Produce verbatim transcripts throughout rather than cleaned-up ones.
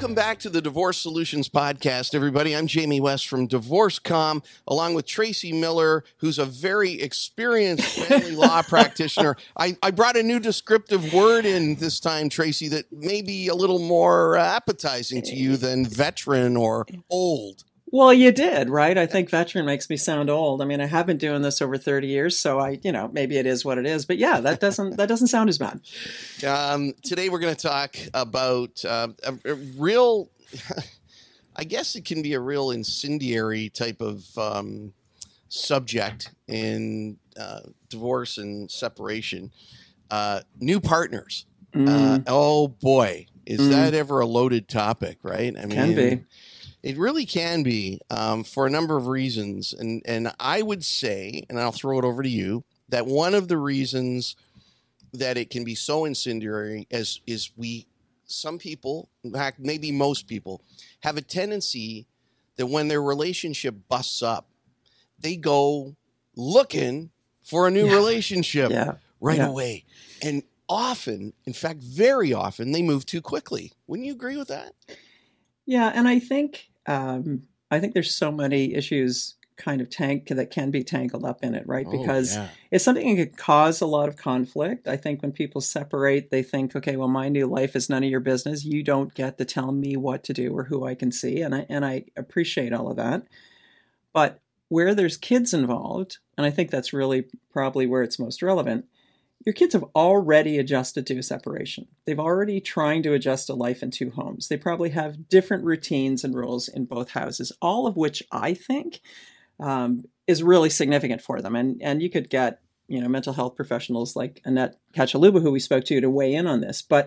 Welcome back to the Divorce Solutions Podcast, everybody. I'm Jamie West from Divorce dot com, along with Tracy Miller, who's a very experienced family law practitioner. I, I brought a new descriptive word in this time, Tracy, that may be a little more appetizing to you than veteran or old. Well, you did, right? I think veteran makes me sound old. I mean, I have been doing this over thirty years, so I, you know, maybe it is what it is. But yeah, that doesn't that doesn't sound as bad. Um, today we're going to talk about uh, a, a real, I guess it can be a real incendiary type of um, subject in uh, divorce and separation. Uh, new partners. Mm. Uh, oh boy, is mm. that ever a loaded topic, right? I mean, can be. It really can be um, for a number of reasons. And, and I would say, and I'll throw it over to you, that one of the reasons that it can be so incendiary as is we, some people, in fact, maybe most people, have a tendency that when their relationship busts up, they go looking for a new yeah. relationship yeah. right yeah. away. And often, in fact, very often, they move too quickly. Wouldn't you agree with that? Yeah, and I think um, I think there's so many issues kind of tank that can be tangled up in it, right? Because oh, yeah. it's something that could cause a lot of conflict. I think when people separate, they think, okay, well, my new life is none of your business. You don't get to tell me what to do or who I can see, and I and I appreciate all of that. But where there's kids involved, and I think that's really probably where it's most relevant. Your kids have already adjusted to a separation. They've already trying to adjust to life in two homes. They probably have different routines and rules in both houses, all of which I think um, is really significant for them. And and you could get, you know, mental health professionals like Annette Kachaluba, who we spoke to, to weigh in on this. But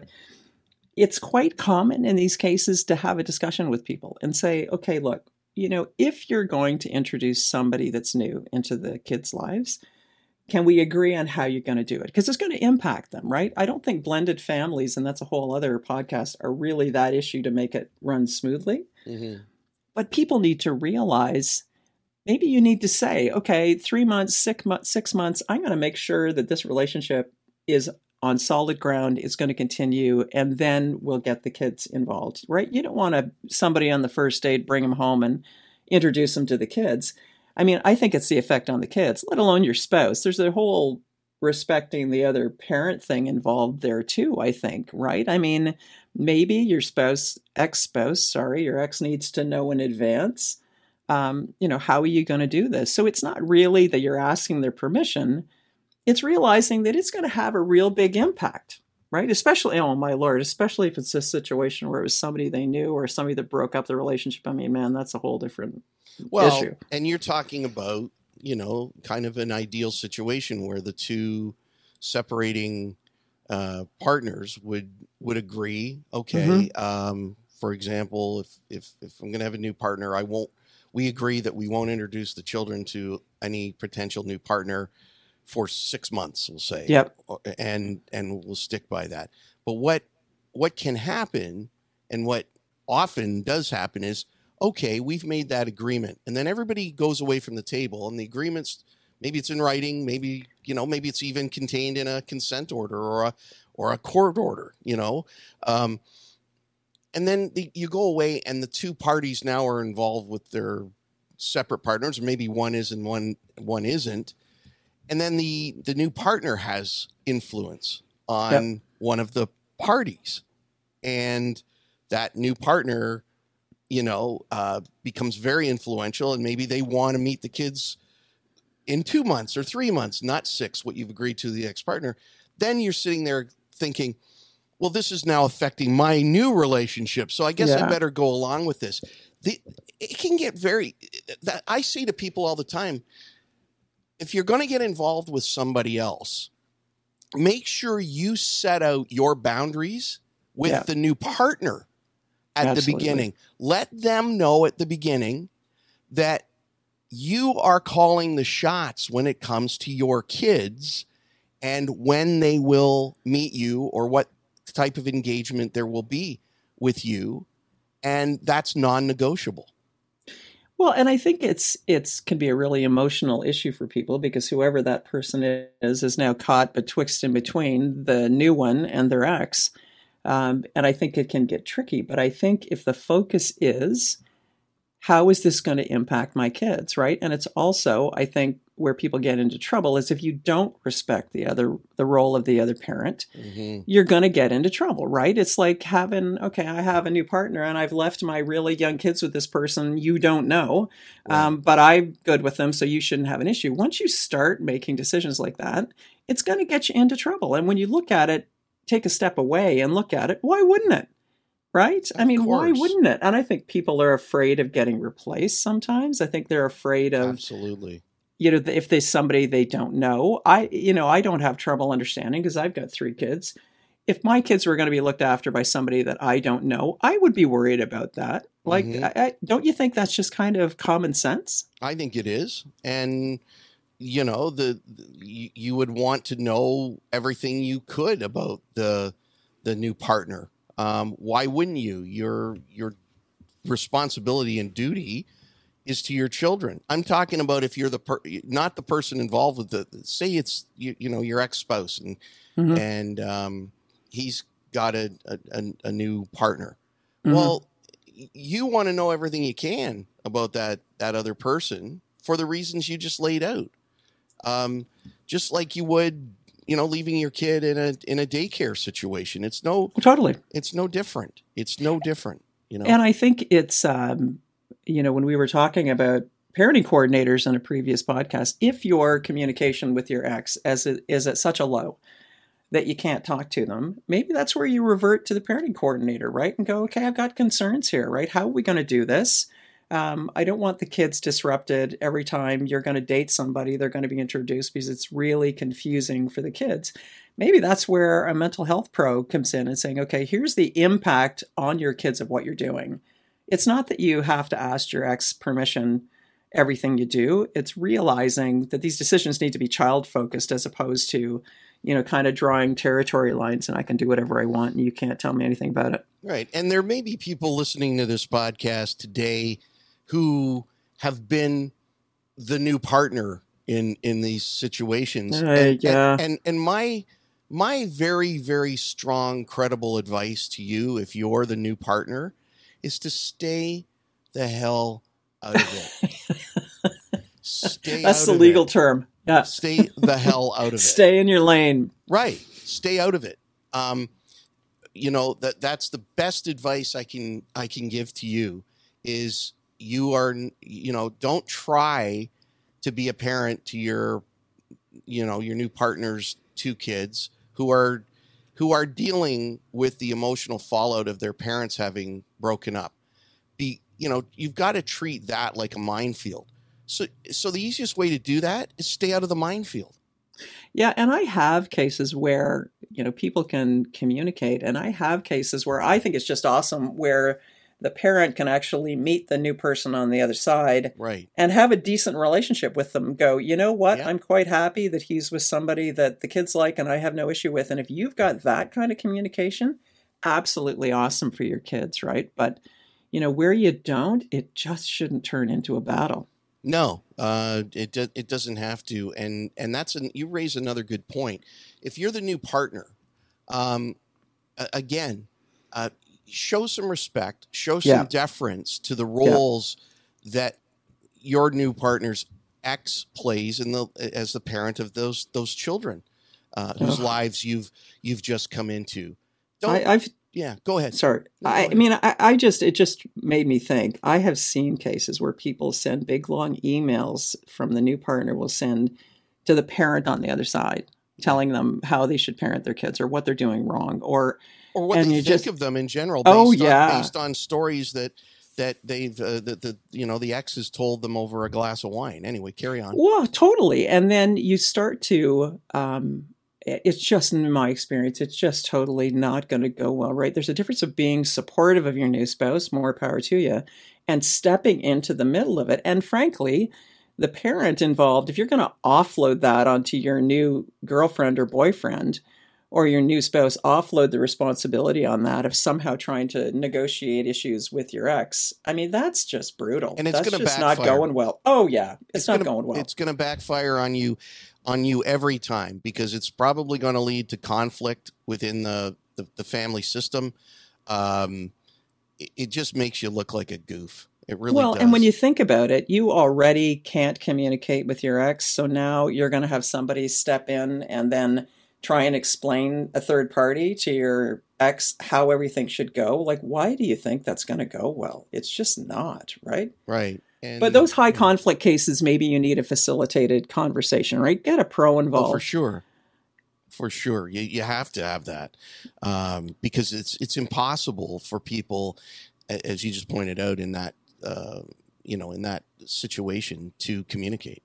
it's quite common in these cases to have a discussion with people and say, okay, look, you know, if you're going to introduce somebody that's new into the kids' lives, can we agree on how you're going to do it? Because it's going to impact them, right? I don't think blended families, and that's a whole other podcast, are really that issue to make it run smoothly. Mm-hmm. But people need to realize maybe you need to say, okay, three months, six months, six months, I'm going to make sure that this relationship is on solid ground, it's going to continue, and then we'll get the kids involved, right? You don't want to somebody on the first date, bring them home and introduce them to the kids. I mean, I think it's the effect on the kids, let alone your spouse. There's a whole respecting the other parent thing involved there too, I think, right? I mean, maybe your spouse, ex-spouse, sorry, your ex needs to know in advance, um, you know, how are you going to do this? So it's not really that you're asking their permission. It's realizing that it's going to have a real big impact, right? Especially, oh my Lord, especially if it's a situation where it was somebody they knew or somebody that broke up the relationship. I mean, man, that's a whole different well, issue. And you're talking about, you know, kind of an ideal situation where the two separating uh, partners would would agree. Okay, mm-hmm. um, for example, if if if I'm going to have a new partner, I won't. We agree that we won't introduce the children to any potential new partner for six months. We'll say, yep, and and we'll stick by that. But what what can happen, and what often does happen, is, okay, we've made that agreement, and then everybody goes away from the table, and the agreements, maybe it's in writing, maybe, you know, maybe it's even contained in a consent order or a or a court order, you know, um, and then the, you go away, and the two parties now are involved with their separate partners. Maybe one is and one one isn't, and then the the new partner has influence on yep. one of the parties, and that new partner, you know, uh, becomes very influential, and maybe they want to meet the kids in two months or three months, not six, what you've agreed to the ex-partner. Then you're sitting there thinking, well, this is now affecting my new relationship, so I guess yeah. I better go along with this. The, it can get very, that I say to people all the time, if you're going to get involved with somebody else, make sure you set out your boundaries with yeah. the new partner. At Absolutely. The beginning, let them know at the beginning that you are calling the shots when it comes to your kids and when they will meet you or what type of engagement there will be with you. And that's non-negotiable. Well, and I think it's it's can be a really emotional issue for people because whoever that person is is now caught betwixt and between the new one and their ex. Um, and I think it can get tricky. But I think if the focus is, how is this going to impact my kids, right? And it's also, I think, where people get into trouble is if you don't respect the other, the role of the other parent, mm-hmm. you're going to get into trouble, right? It's like having, okay, I have a new partner and I've left my really young kids with this person you don't know, right. um, but I'm good with them, so you shouldn't have an issue. Once you start making decisions like that, it's going to get you into trouble. And when you look at it, take a step away and look at it, why wouldn't it? Right? Of I mean, course. Why wouldn't it? And I think people are afraid of getting replaced sometimes. I think they're afraid of... Absolutely. You know, if there's somebody they don't know. I, you know, I don't have trouble understanding because I've got three kids. If my kids were going to be looked after by somebody that I don't know, I would be worried about that. Like, mm-hmm. I, I, don't you think that's just kind of common sense? I think it is. And, you know, the, the you, you would want to know everything you could about the the new partner. Um, why wouldn't you? Your your responsibility and duty is to your children. I'm talking about if you're the per, not the person involved with the, say it's you, you know your ex-spouse and mm-hmm. and um, he's got a a, a new partner. Mm-hmm. Well, you want to know everything you can about that that other person for the reasons you just laid out. Um, just like you would, you know, leaving your kid in a in a daycare situation. It's no totally. It's no different. It's no different. You know, and I think it's. Um, You know, when we were talking about parenting coordinators in a previous podcast, if your communication with your ex as it, is at such a low that you can't talk to them, maybe that's where you revert to the parenting coordinator, right? And go, okay, I've got concerns here, right? How are we going to do this? Um, I don't want the kids disrupted every time you're going to date somebody. They're going to be introduced because it's really confusing for the kids. Maybe that's where a mental health pro comes in and saying, okay, here's the impact on your kids of what you're doing. It's not that you have to ask your ex permission everything you do. It's realizing that these decisions need to be child-focused as opposed to, you know, kind of drawing territory lines and I can do whatever I want and you can't tell me anything about it. Right. And there may be people listening to this podcast today who have been the new partner in, in these situations. Uh, and, yeah. And, and, and my, my very, very strong, credible advice to you, if you're the new partner, is to stay the hell out of it. Stay That's out the of legal it. term. Yeah. Stay the hell out of it. Stay in your lane. Right. Stay out of it. Um, you know, that that's the best advice I can I can give to you is you are, you know, don't try to be a parent to your, you know, your new partner's two kids who are who are dealing with the emotional fallout of their parents having broken up. Be, you know, you've got to treat that like a minefield. So, so the easiest way to do that is stay out of the minefield. Yeah. And I have cases where, you know, people can communicate. And I have cases where I think it's just awesome where the parent can actually meet the new person on the other side, right, and have a decent relationship with them. Go, you know what? Yeah. I'm quite happy that he's with somebody that the kids like and I have no issue with. And if you've got that kind of communication, absolutely awesome for your kids, right? But, you know, where you don't, it just shouldn't turn into a battle. No, uh, it do, it doesn't have to. And and that's an, you raise another good point. If you're the new partner, um, again, uh, show some respect, show some yeah. deference to the roles yeah. that your new partner's ex plays in the as the parent of those those children uh, whose oh. lives you've you've just come into. Don't, I, I've yeah, go ahead. Sorry, no, I, ahead. I mean, I, I just it just made me think. I have seen cases where people send big long emails from the new partner will send to the parent on the other side, telling them how they should parent their kids or what they're doing wrong, or or what and they you think just, of them in general. Based oh on, yeah, based on stories that that they've uh, that the you know the ex has told them over a glass of wine. Anyway, carry on. Well, totally, and then you start to. Um, It's just, in my experience, it's just totally not going to go well, right? There's a difference of being supportive of your new spouse, more power to you, and stepping into the middle of it. And frankly, the parent involved, if you're going to offload that onto your new girlfriend or boyfriend or your new spouse, offload the responsibility on that of somehow trying to negotiate issues with your ex. I mean, that's just brutal. And it's that's going to just backfire. Not going well. Oh, yeah. It's, it's not gonna, going well. It's going to backfire on you. on you every time because it's probably going to lead to conflict within the the, the family system, um, it, it just makes you look like a goof. It really well, does. And when you think about it, you already can't communicate with your ex. So now you're going to have somebody step in and then try and explain a third party to your ex how everything should go. Like, why do you think that's going to go well? It's just not, right? Right. And, but those high conflict cases, maybe you need a facilitated conversation, right? Get a pro involved. Oh, for sure. For sure. You, you have to have that um, because it's, it's impossible for people, as you just pointed out, in that, uh, you know, in that situation to communicate.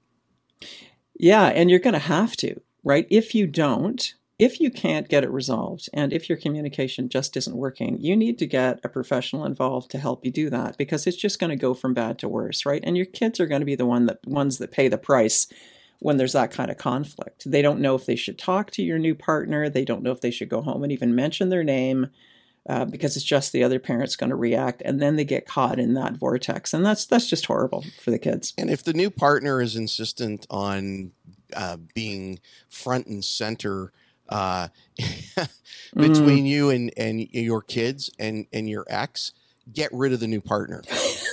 Yeah. And you're going to have to, right? If you don't, if you can't get it resolved, and if your communication just isn't working, you need to get a professional involved to help you do that, because it's just going to go from bad to worse, right? And your kids are going to be the one that ones that pay the price when there's that kind of conflict. They don't know if they should talk to your new partner. They don't know if they should go home and even mention their name. Uh, because it's just the other parent's going to react, and then they get caught in that vortex, and that's that's just horrible for the kids. And if the new partner is insistent on uh, being front and center uh, between mm. you and, and your kids and, and your ex, get rid of the new partner.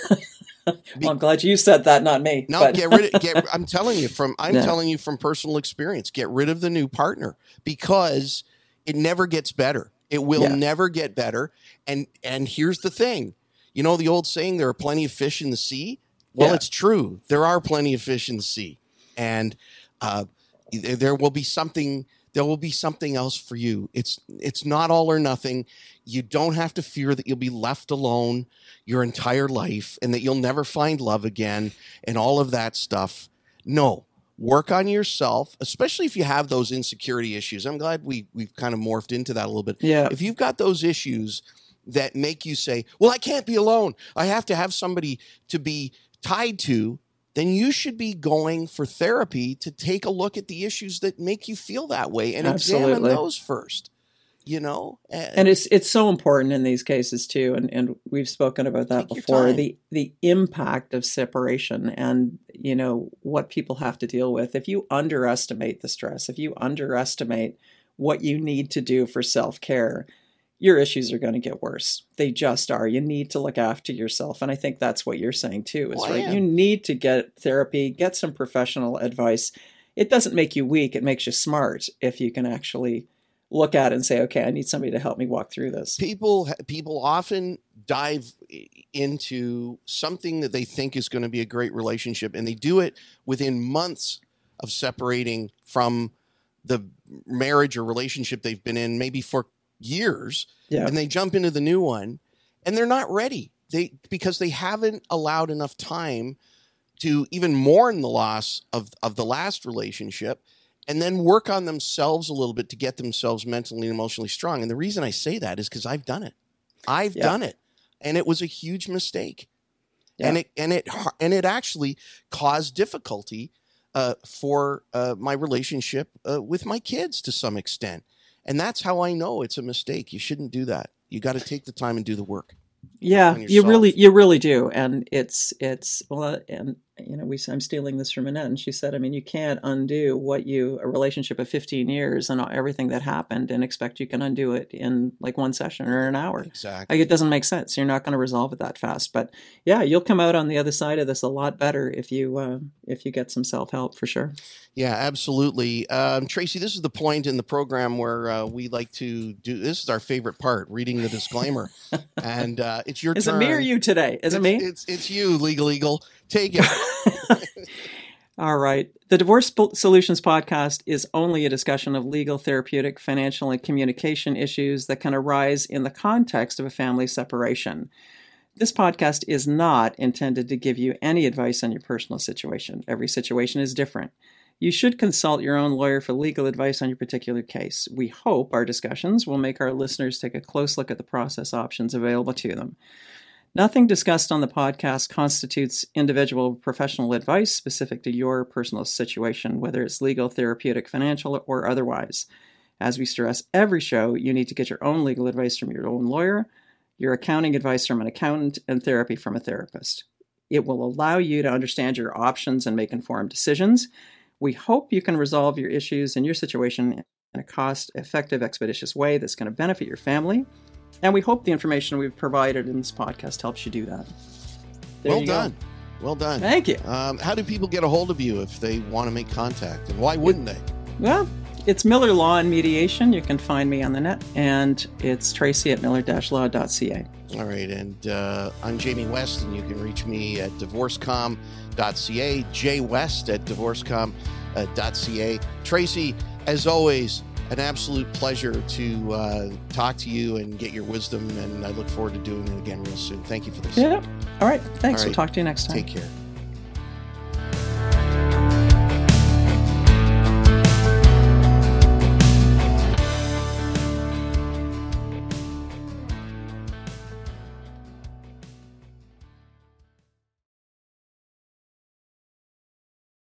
Well, I'm glad you said that, not me. No, but. get rid of. Get, I'm telling you from. I'm Yeah. telling you from personal experience. Get rid of the new partner, because it never gets better. It will yeah. never get better. And and here's the thing. You know the old saying, there are plenty of fish in the sea? Well, yeah. it's true. There are plenty of fish in the sea. And uh, there will be something there will be something else for you. It's it's not all or nothing. You don't have to fear that you'll be left alone your entire life and that you'll never find love again and all of that stuff. No. Work on yourself, especially if you have those insecurity issues. I'm glad we, we've kind of morphed into that a little bit. Yeah. If you've got those issues that make you say, well, I can't be alone, I have to have somebody to be tied to, then you should be going for therapy to take a look at the issues that make you feel that way and Absolutely. examine those first. You know, and, and it's it's so important in these cases too, and and we've spoken about that before. The the impact of separation, and you know what people have to deal with. If you underestimate the stress, if you underestimate what you need to do for self-care, your issues are going to get worse. They just are. You need to look after yourself, and I think that's what you're saying too. Is well, right. Yeah. You need to get therapy, get some professional advice. It doesn't make you weak; it makes you smart if you can actually look at it and say, okay, I need somebody to help me walk through this. People people often dive into something that they think is going to be a great relationship, and they do it within months of separating from the marriage or relationship they've been in, maybe for years, yeah. and they jump into the new one, and they're not ready. They because they haven't allowed enough time to even mourn the loss of, of the last relationship, and then work on themselves a little bit to get themselves mentally and emotionally strong. And the reason I say that is because I've done it. I've yeah. done it. And it was a huge mistake. Yeah. And it and it and it actually caused difficulty uh, for uh, my relationship uh, with my kids to some extent. And that's how I know it's a mistake. You shouldn't do that. You got to take the time and do the work. Yeah, you really, you really do. And it's, it's, well, and, you know, we, I'm stealing this from Annette, and she said, I mean, you can't undo what you, a relationship of fifteen years and everything that happened and expect you can undo it in like one session or an hour. Exactly. Like, it doesn't make sense. You're not going to resolve it that fast. But yeah, you'll come out on the other side of this a lot better if you, uh, if you get some self-help, for sure. Yeah, absolutely. Um, Tracy, this is the point in the program where uh, we like to do, this is our favorite part, reading the disclaimer. and uh, it's your is turn. Is it me or you today? Is it's, it me? It's, it's you, Legal Eagle. Take it. All right. The Divorce Solutions Podcast is only a discussion of legal, therapeutic, financial, and communication issues that can arise in the context of a family separation. This podcast is not intended to give you any advice on your personal situation. Every situation is different. You should consult your own lawyer for legal advice on your particular case. We hope our discussions will make our listeners take a close look at the process options available to them. Nothing discussed on the podcast constitutes individual professional advice specific to your personal situation, whether it's legal, therapeutic, financial, or otherwise. As we stress every show, you need to get your own legal advice from your own lawyer, your accounting advice from an accountant, and therapy from a therapist. It will allow you to understand your options and make informed decisions. We hope you can resolve your issues in your situation in a cost-effective, expeditious way that's going to benefit your family. And we hope the information we've provided in this podcast helps you do that. There well you done. Go. Well done. Thank you. Um, how do people get a hold of you if they want to make contact? And why wouldn't they? Well, it's Miller Law and Mediation. You can find me on the net. And it's Tracy at miller dash law dot c a. All right. And uh, I'm Jamie West, and you can reach me at divorcecom dot c a, J West at divorcecom dot c a. Tracy, as always, an absolute pleasure to uh, talk to you and get your wisdom, and I look forward to doing it again real soon. Thank you for this. Yeah. All right. Thanks. All right. We'll talk to you next time. Take care.